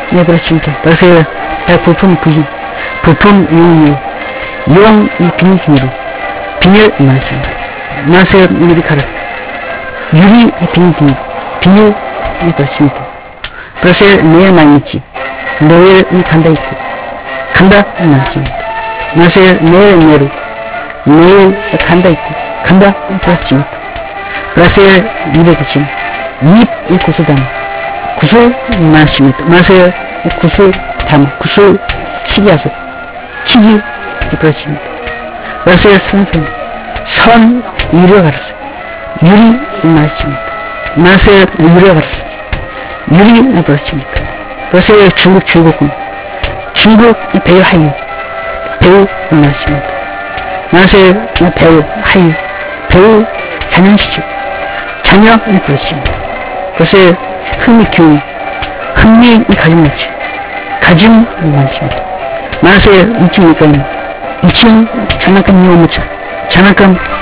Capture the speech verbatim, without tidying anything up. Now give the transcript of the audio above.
네, 그렇습니다. 그래서 부품 부인, 부품 용유, 용, 이 비닐기로, 비닐 많습니다. 마세요, 미리카라. 유리, 이 비닐기로, 비닐, 네, 그렇습니다. 그래서 내일 많이지. 내일, 이 간다 있고, 간다, 많습니다. 마세요, 내일, 내로, 내일, 간다 있고, 간다, 그렇습니다. 그래서 입에 그치는, 입, 이 구슬담, 구슬, 많습니다. 마세요, 구슬, 담, 구슬, 치기하세요. 치기, 그렇습니다. 그래서 선선, 선, 유려 가르쳐. 유리, 많습니다. 마세요, 유려 가르쳐. 유리, 그렇습니다. 그래서 중국 출국군, 중국 배우 하유, 배우, 많습니다. 마세요, 배우 하유, 배우 자녀시죠. 자녀, 그렇습니다. 그래서 흥미 교육, 흥미 가짐 맞지. 가짐 많습니다. 마세요, 이층이니까 이층 장난감 이용무차, 장난감